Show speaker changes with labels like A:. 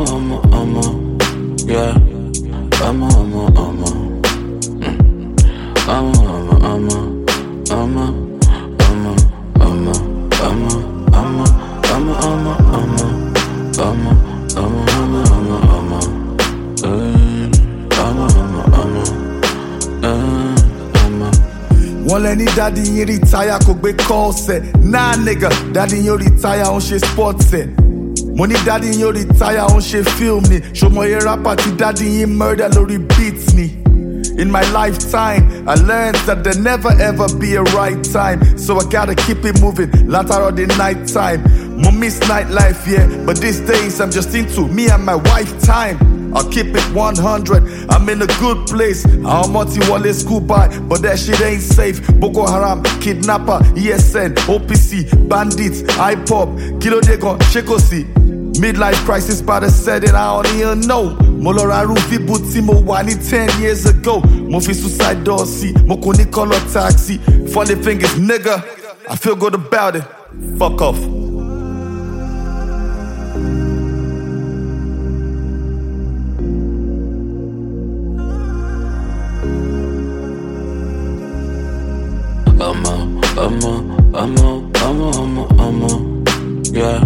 A: Yeah.
B: Wọ́n lẹ́ni daddy yín retire kò gbé calls ẹ̀. Nah nigga, daddy yín ó retire ó ń ṣe sports ẹ̀. Mo ní daddy yín ó retire ó ń ṣe film ni. Ṣòmọye rapper tí daddy yín murder lórí beats ni. In my lifetime, I learned that there never ever be a right time. So I gotta keep it moving, later the night time. Mo miss nightlife, yeah, but these days I'm just into me and my wife time. I'll keep it 100, I'm in a good place. I'm multi-wallet school by, but that shit ain't safe. Boko Haram, kidnapper, ESN, OPC, bandits, IPOP, Kilo Degon, Shekosi. Midlife crisis by the setting, I don't even know. Moloraru Vibuti mo wani 10 years ago. Mo fi suicide door see, mo koni color taxi. Funny thing is, nigga, I feel good about it. Fuck off.
A: Yeah.